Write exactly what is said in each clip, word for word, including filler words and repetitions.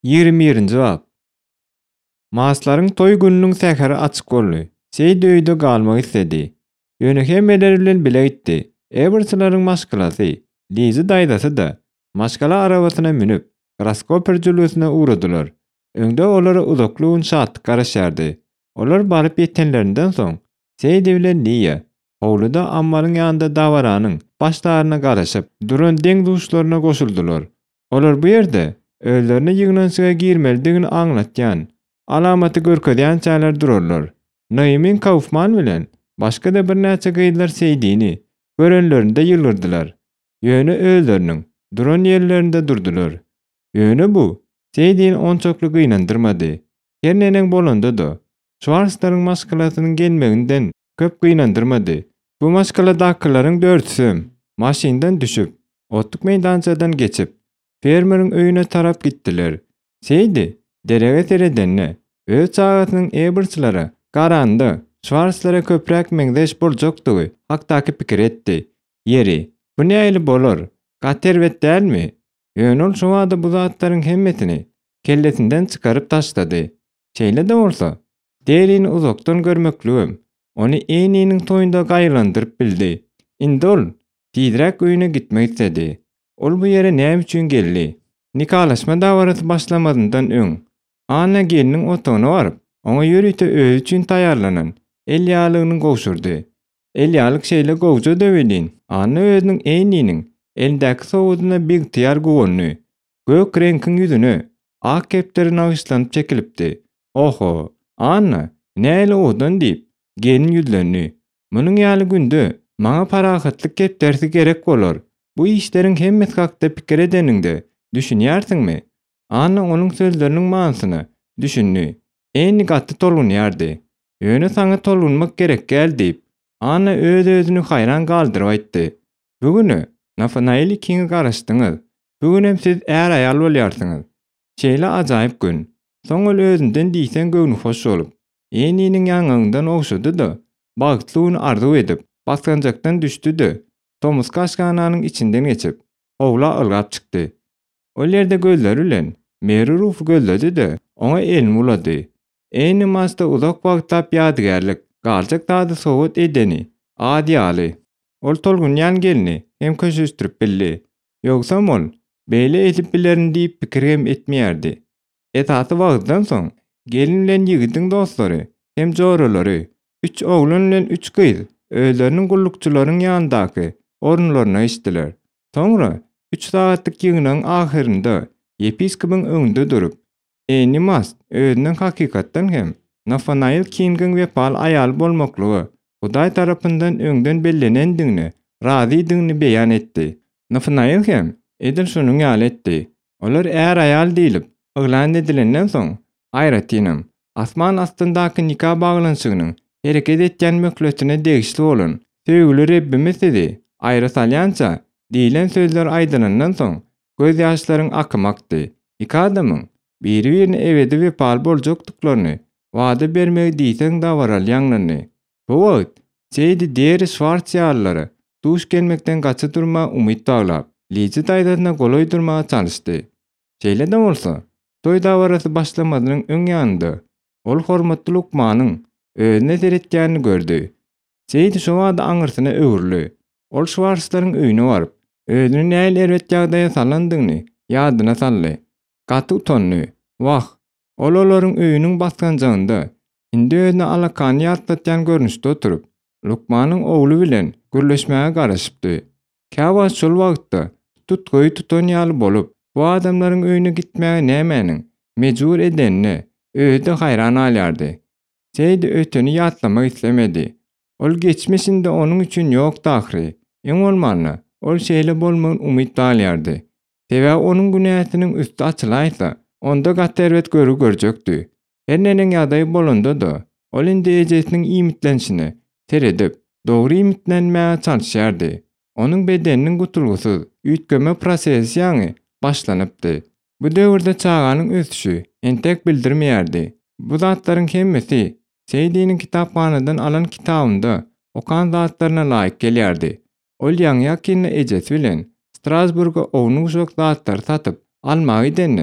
ýigirme birinji bab. Maslaryň toý gününiň sähäri açyk boldy. Seýdi öýde galmak istedi. Ýönekem eler bilen bile gitdi. Eberçylaryň maşgalasy, Lizi daýdasy da maşgala arabasyna minip, Kraskoper jülesyne uğradylar. Öňde olara uzaklygyň şatlyk garaşardy. Olar baryp ýetenlerinden soň, Seýdi bilen Liya, howluda ammalyň ýanynda dawaranyň başlaryna garaşyp, duran deň duşlaryna goşuldylar. Olar bu ýerde özlerini ýygnançyga girmelidigini aňlatýan, alamaty görkezýän çäler durarlar. Naimin Kaufman bilen başga da bir näçe gaýdylar Seýdini görenlerinde ýylgyrdylar. Ýöne özleriniň duran ýerlerinde durdular. Ýöne bu Seýdini onçakly gynandyrmady. Her neneň bolanda da Schwarzlaryň maşgalasynyň gelmeginden köp gynandyrmady. Bu maşgaladakylaryň dörtüsü maşindan düşüp, otluk meýdançadan geçip, fermeriň öýüne tarap gitdiler. Seýdi derege teredenne öz çagatynyň eberçilary garandy. Schwarzlara köprek meňdeş boljakdygy hakdaky pikir etdi. Yeri, bu näýli bolar? Gaterwet dälmi? Ýönül şu wada bu zatlaryň hemmetini kellesinden çykaryp taşlady. Şeýle de bolsa, derini uzakdan görmekligim onu eýniniň toýunda gaýlandyryp bildi. Indi ol tiýdirek öýüne gitmek istedi. Ol bu ýere näme üçin geldi? Nikalaşma dawarasy başlamadyndan öň Anna geliniň otagyna baryp, oňa ýörüýte özü üçin taýýarlanan el ýalygyny gowşurdy. El ýalyk şeýle gowja döwelin. Anna özüniň eýniniň elindäki sowadyna bir tiýar gowany, gök reňkiň ýüzüne ak kepterini agyşlanyp çekilipdi. Oho, Anna, näle odan diýip gelin ýüzlendi. Munyň ýaly günde maňa parahatlyk keptersi gerek bolar. Bu işleriň hemmesi hakda pikir edeninde düşünýärsiňmi? Anna onuň sözleriniň manysyny düşündi. Eýni gatty tolgunýardy. Ýöne saňa tolgunmak gerek gel diýip, Anna öz özüni haýran galdyryp aýtdy. Bugünü Nathanael ikiňiz garaşdyňyz. Bugün siz är aýal bolýarsyňyz. Şeýle ajaýyp gün. Soň ol özünden diýsen göwnü hoş bolup, eýniniň ýangyňdan oňşady da, bagtlygyny arzu edip, baskanjakdan düşdi-de, Thomas kaşgananyň içinden geçip, howla ylgap çykdy. Ol ýerde gözleri bilen Mary Ruth gözledi-de, oňa elini ulady. Eýni masda uzak bagtap ýadygärlik, galjak dady sowat edeni, ady ýaly. Ol tolgunýan gelini hem köşüşdirip bildi. Ýogsam ol beýle edip bilerin diýip pikir hem etmeýärdi. Etasy wagtdan soň gelin bilen ýigidiň dostlary hem joralary, üç oglan bilen üç gyz özleriniň gullukçylaryň ýanyndaky orunlaryna geçdiler. Soňra üç saatlyk ýygynyň ahyrynda yepiskopyň öňünde durup, eýni mas özüniň hakykatdan hem Nathanael King'iň wepal aýal bolmaklygy Hudaý tarapyndan öňden bellenendigini, razydygyny beýan etdi. Nathanael hem edil şunuň ýaly etdi. Olar är aýal diýilip yglan edilenden soň aýratynam, asman astyndaky nikah baglanşygynyň hereket etýän mökletine degişli bolan söýgüli Rebbimiz dedi. Aýra salýança diýilen sözler aýdynandan soň göz ýaşlaryň akmakdy. İki adamyň biri-birini ebedi wepal boljakdyklaryny wada bermegi diýseň da waral ýaňlany. Bu wagt Seýdi deri Schwarz ýarlary duş gelmekden gaça durma umyt baglap, Lizi daýdasyna goloý durmaga çalyşdy. Şeýle de bolsa, toý dawarasy başlamadynyň öň ýanynda ol hormatly Lukmanyň özüne seretýänini gördü. Seýdi şu wada aňyrsyna öwürli. Ol Schwarzlaryň öýüne baryp, özüni näil erwet ýagdaýa salandygyny ýadyna saldy. Gaty utandy. Wah, ol olaryň öýüniň baskanjagynda indi özüne alakany ýatlatýan görnüşde oturup, Lukmanyň ogly bilen gürleşmäge garaşypdy. Käwagt şol wagtda tutgoý tutan ýaly bolup, bu adamlaryň öýüne gitmäge nämäniň mejbur edenine özü de haýran alýardy. Seýdi öteni ýatlamak islemedi. Ol geçmişinde onuň üçin ýok dahry. Eň bolmany, ol şeýle bolmagyny umyt alýardy. Sebäbi onuň günäsiniň üstü açylaýsa, onda gaterwet görü görjekdi. Her neneň ýadagy bolanda da, ol indi ejesiniň iýmitlenişini teredip, dogry iýmitlenmäge çalyşýardy. Onuň bedeniniň gutulgusy üýtgeme prosesi ýaňy başlanypdy. Bu döwürde çağanyň ösüşi entek bildirmeýärdi. Bu zatlaryň hemmesi Seýdiniň kitapxanadan alan kitabynda okan zatlaryna laýyk gelýärdi. Ol ýaňy ýakynly ejesi bilen Strasburga ownuň uşak zatlar satyp almagy denne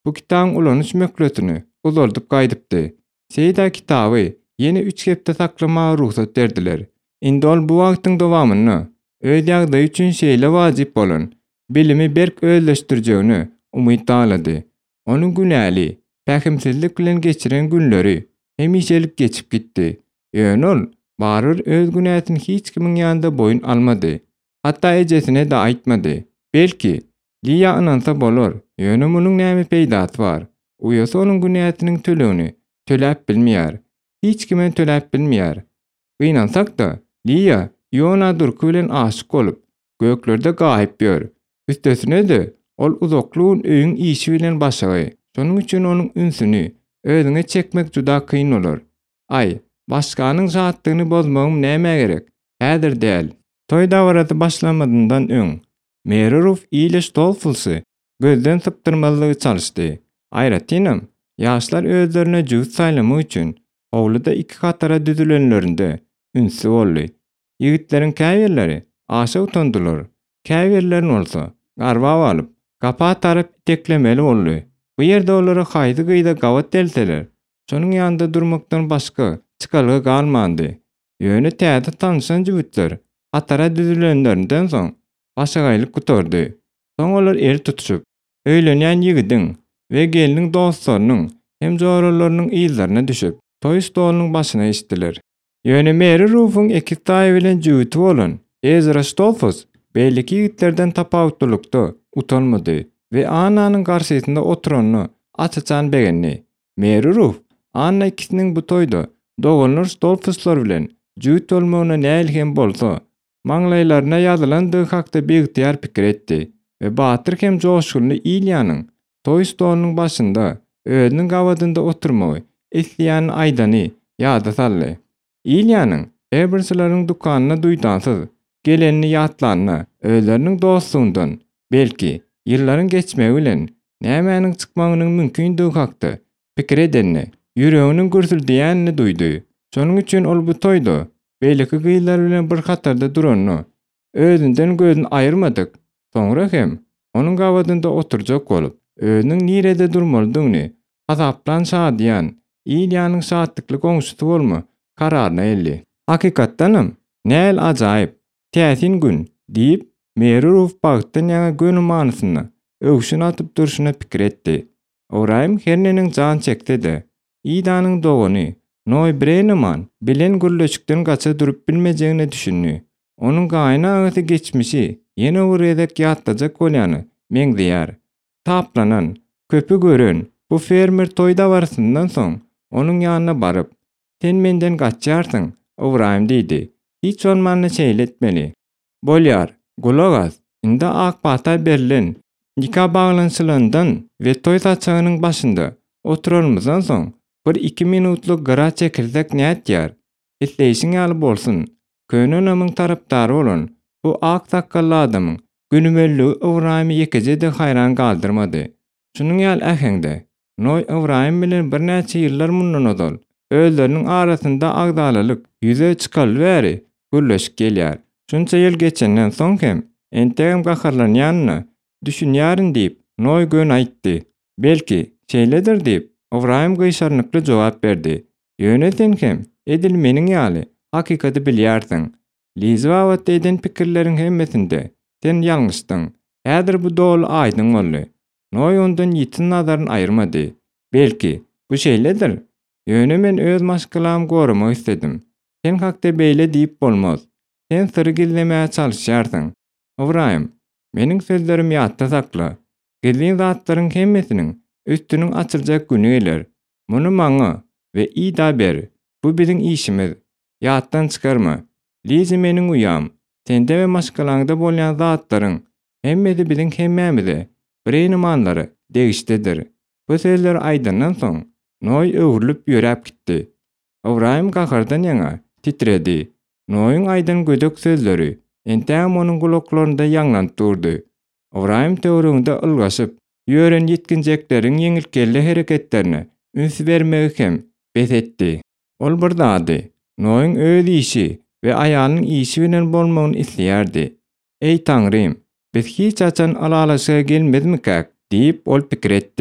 Bu kitabın ulanış mökletini uzaldyp gaýdypdy. Seýda kitaby ýene üç hepde saklamaga ruhsat berdiler. Indi ol bu wagtyň dowamyny öz ýagdaý üçin şeýle wajyp bolan bilimi berk özleşdirjegini umyt alady. Onuň günäli, pähimsizlik bilen geçiren günleri hemişelik geçip gitdi. Ýöne ol baryr öz günäsini hiç kimiň ýanynda boyun almady. Hatda ejesine de aýtmady. Belki Liya anansa bolar. Ýöne munyň näme peýdasy bar? Uýasy onuň günäsiniň tölegini töläp bilmeýär. Hiç kime töläp bilmeýär. Gynansak da Liya ýona durky bilen aşyk bolup göklerde gaýyp ýör. Üstesine de ol uzaklygyň öýüň işi bilen başagy. Şonuň üçin onuň ünsüni özüňe çekmek juda kyn bolar. Ay, başganyň zatdygyny bozmagym näme gerek? Häzir däl. Toy dawarady başlamadyndan öň Mereruf ile Stolfusy gözden sypdyrmalygy çalyşdy. Aýratynam, ýaşlar özlerine jüýt saýlamy üçin owluda iki katara düzülenlerinde ünsü boldy. Ýigitleriň käýerleri aşa utandylar. Käýerlerin bolsa garba alyp, gapa tarap teklemeli boldy. Bu ýerde olara haýdy gyýda gawat delseler, şonuň ýanynda durmakdan başga çykalygy galmandy. Ýöne täze tanışan jüýtler atara düzülenlerinden soň başagaýlyk gutardy. Soň olar el tutuşup, öýlenýän ýigidiň we geliniň dostlarynyň hem joralarynyň ýyllaryna düşüp, toy stolunyň başyna işdiler. Ýöne Mererufyň iki taý bilen jüýti bolan Ezra Stolfus belki ýigitlerden tapawutlykda utanmady we ananyň garşysynda oturanyny açaçan begenni. Mereruf Anna ikisiniň bu toýda doganlar Stolfuslar bilen jüýt bolmagyna näilhem bolsa, maňlaýlaryna ýazylandygy hakda begitýär pikir etdi we Batyr hem joşgulny Ilyanyň toy stolunyň başynda özüniň gawatynda oturmagy isleýän aýdany ýada saldy. Ilyanyň ebersilaryň dukanyna duýdansyz gelenini ýatlanyna özleriniň dostluğundan belki ýyllaryň geçmegi bilen nämäniň çykmagynyň mümkindigi hakda pikir edenni ýüreginiň gürsildiýänini duýdy. Şonuň üçin ol bu toýda belki gyýlar bilen bir hatarda duranyny özünden gözüni aýyrmadyk. Soňra hem onuň gawatynda oturjak bolup özüniň nirede durmalydygyny azaplan şadýan Ilyanyň şahdykly goňşusy bolma kararyna eldi. Hakykatdanam näl ajaýyp täsin gün diýip Mereruf bagtdan ýa gönü manysyna öwşün atyp durşuna pikir etdi. Oraýym herneniň jan çekdi de Idanyň dogany Noy Brenneman bilen gürleşikden gaça durup bilmejegini düşündi. Onuň gaýna agasy geçmişi ýene urýadek ýatdajak bolýany meňdiýär. Taplanan, köpü gören bu fermer toýda barysyndan soň onuň ýanyna baryp, "Sen menden gaçýarsyň," Owraýym diýdi. "Hiç olmany şeýletmeli. Bolýar, gulagas, indi Akbata berilen nikah baglanşylandan we toy saçagynyň başynda oturalmazdan soň bir iki minutluk gara çekirdek näetýär. Isleýişiň ýaly bolsun. Könönamyň tarapdary bolan bu ak sakally adamyň günümelligi Owraýymy ýekejede haýran galdyrmady. Şunuň ýaly äheňde Noy Owraýym bilen bir näçe ýyllar mundan odal özleriniň arasynda agdalalyk ýüze çykaly bäri gürleşik gelýär. Şunça ýyl geçenden soň hem entegem gaharlanýanyny düşünýärin diýip Noy gön aýtdy. Belki şeýledir diýip Owraýym gyşarnykly jogap berdi. Ýöne sen hem edilmeniň ýaly hakykaty bilýärsiň. Lizawat eden pikirleriň hemmesinde sen ýalňyşdyň. Häzir bu dol aýdyň boldy. Noy ondan ýitin nazaryny aýyrmady. Belki bu şeýledir. Ýöne men öz maşgylamy goramak istedim. Sen hakda beýle diýip bolmaz. Sen syry gizlemäge çalyşýarsyň. Owraýym, meniň sözlerim ýatda sakla. Gizli zatlaryň hemmesiniň üstüniň açyljak güni geler. Muny maňa we ida ber. Bu biziň işimiz. Ýatdan çykarma. Lizi meniň uýam. Sende we maşgalaňda bolýan zatlaryň hemmesi biziň hemmämize bireni manlary degişdedir. Bu sözler aýdandan soň Noy öwrülip ýöräp gitdi. Owraýym gahardan ýaňa titredi. Noýuň aýdan gödök sözleri entäm onuň gulaklарynda ýaňlanyp durdy. Owraýym töwereginde ylgaşyp ýören ýetkinjekleriň ýeňilkelli hereketlerine üns bermegi hem besetdi. Ol bir dady. Noýuň öz işi we aýalynyň işi bilen bolmagyny isleýärdi. "Ey Taňrym, biz hiç açan alalaşyga gelmedimikak?" diýip ol pikir etdi.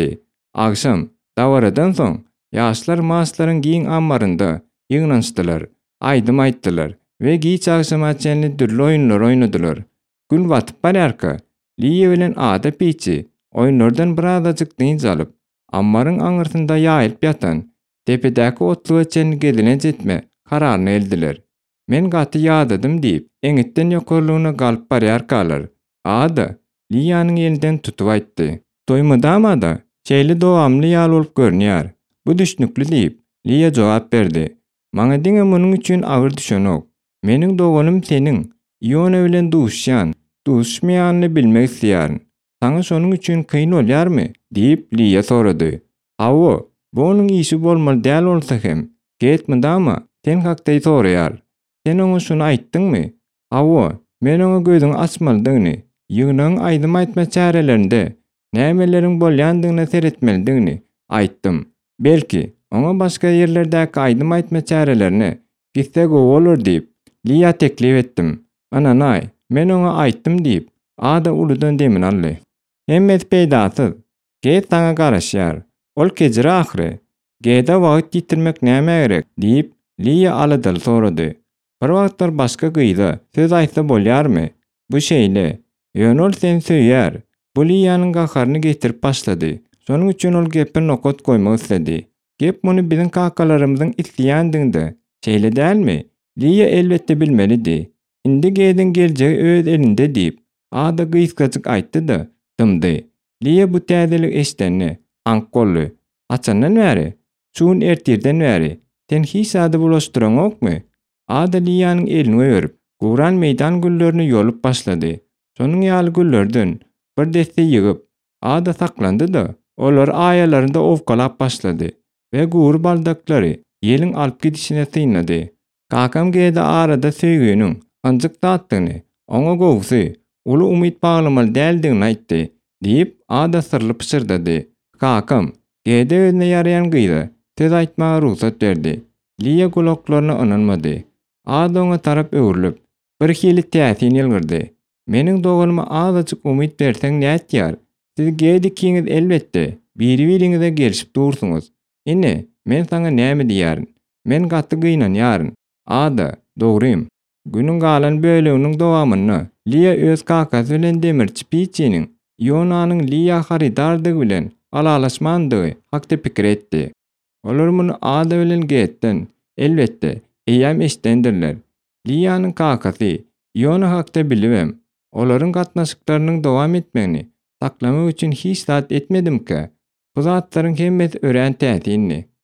Agşam dawaradan soň ýaşlar maslaryň giň ammarynda ýygnançdylar, aýdym aýtdylar we giç agşama çenli dürli oýunlar oýnadylar. Gün batyp barýarka, Liýe bilen Ada piçi oýunlardan birazajyk dynç alyp, ammaryň aňyrtynda ýaýylyp ýatan tepedäki otluga çenli gezine jetme kararyny eldiler. Men gaty ýadadym diýip, eňitden ýokarlygyna galyp barýarkalar. Ada Liýanyň elinden tutup aýtdy. Doýmadama da, şeýle dowamly ýaly bolup görnýär. Bu düşnükli diýip, Liýa jogap berdi. Maňa diňe munyň üçin agyr düşenok. Meniň dogalym seniň Iona bilen duşýan, duşmaýanyny bilmek isleýärin. Saňa şonuň üçin kyn bolýarmy? diýip Liýa sorady. Hawa, bu onuň işi bolmaly däl bolsa hem, getmedama, sen hakda soraýar. Sen oňa şunu aýtdyňmy? Hawa, men oňa gözüňi açmalydygyny, ýygynyň aýdym aýtma çärelerinde nämeleriň bolýandygyny seretmelidigini aýtdym. Belki oňa başga ýerlerdäki aýdym aýtma çärelerini gitsek bolar diýip Liýa teklip etdim. Ananay, men oňa aýtdym diýip Ada uludan demin aldy. Hemmet peýdasyz. Get saňa garaşýar. Ol kejir ahyry. Geda wagt ýitirmek näme gerek diýip Liýa aladyl sorady. Bir wagtlar başga gyýda söz aýtsa bolýarmy? Bu şeýle. Ýönol sen söýýär. Bu Liýanyň gaharyny getirip başlady. Şonuň üçin ol gepe nokot goýmak istedi. Gep muny biziň kakalarymyzyň isleýändiginde. Şeýle dälmi? Liýa elbetde bilmelidi. Indi gedin geljegi öz elinde diýip, Ada gysgaçyk aýtdy da, dymdy. Liýa bu täzelik eşdenni, ank boldy. Açandan bäri, şuň ertirden bäri, sen hiç sady bulaşdyran okmy? Ada Liýanyň elini öýürüp, Guran meýdan güllerini ýolup başlady. Şonuň ýaly güllerden bir deste ýygyp, Ada saklandy da, olar aýalarynda owkalap başlady we gur baldaklary ýeliň alyp gidişine syňlady. Kakam gede arada söýgüniň anjyk tatdyny, oňa gowsy, uly umyt baglamaly däldigini aýtdy, diýip Ada sırly pişirdidi. Kakam gede özüne ýarayan gyýda söz aýtmaga ruhsat berdi. Liýa gulaklaryna ynanmady. Ada oňa tarap öwrülip, bir hili täsin ýylgyrdy. Meniň dogalyma azajyk umyt berseň näetýär? Siz gede kiňiz elbetde biri-biriňize gelişip dursunuz. Ine, men saňa näme diýärin? Men gaty gynanýaryn. Ada, dogrym. Günüň galan böleginiň dowamyny Liýa öz kakasy bilen demirçi piçiniň Ionanyň Liýa haridardygy bilen alalaşmandygy hakda pikir etdi. Olar muny Ada bilen getden elbetde eýäm eşdendirler. Liýanyň kakasy Iona hakda bilibem. Olaryň gatnaşyklarynyň dowam etmegini saklamak üçin hiç zat etmedimkä. Bu zatlaryň hemmesi ören täsinli.